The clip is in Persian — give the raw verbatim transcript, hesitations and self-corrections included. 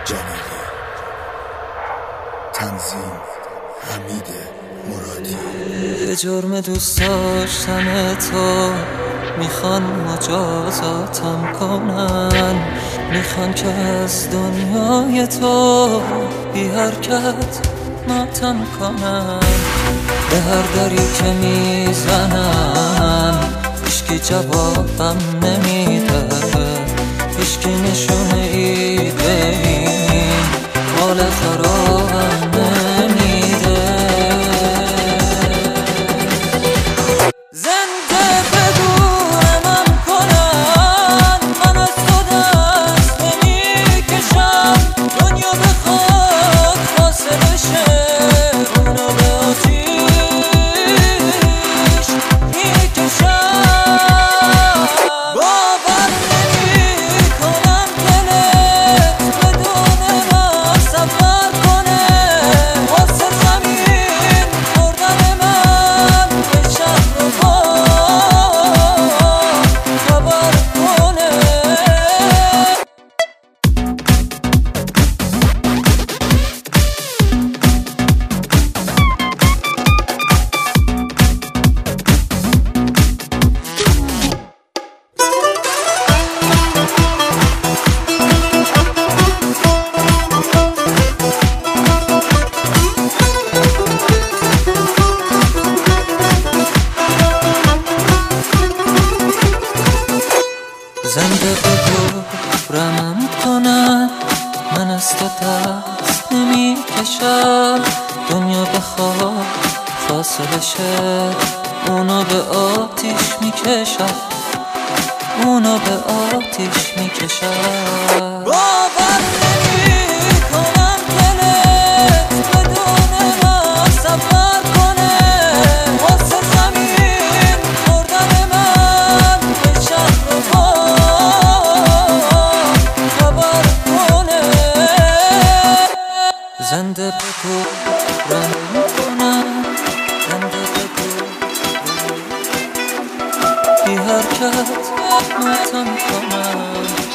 جلالی. تنظیم حمید مرادی. به جرم دوست داشتن تو میخوان مجازاتم کنن، میخوان که از دنیای تو بی حرکت ماتم کنن. به هر دری که میزنن هیچکی جوابم نمیده، هیچکی نشونه ای به این حال خرابم نمیده. زنده بدونم کنن من از تو دست نمیکشم، دنیا بخواد فاصله شه اونو به آتیش میکشم. باور نمیکنم دلت بدون من سفر کنه، واسه زمین خوردن من به شهر و خبر کنه. زنده بگورمم کنن من از تو دست نمیکشم، دنیا بخواد فاصله شه اونو به آتیش میکشم، اونو به آتیش میکشم. باور نمیکنم دلت بدون من سفر کنه، واسه زمین خوردن من به شهر و خبر کنه. زنده بگو رنگ کنم، زنده بگو بی حرکت ماتم کنم.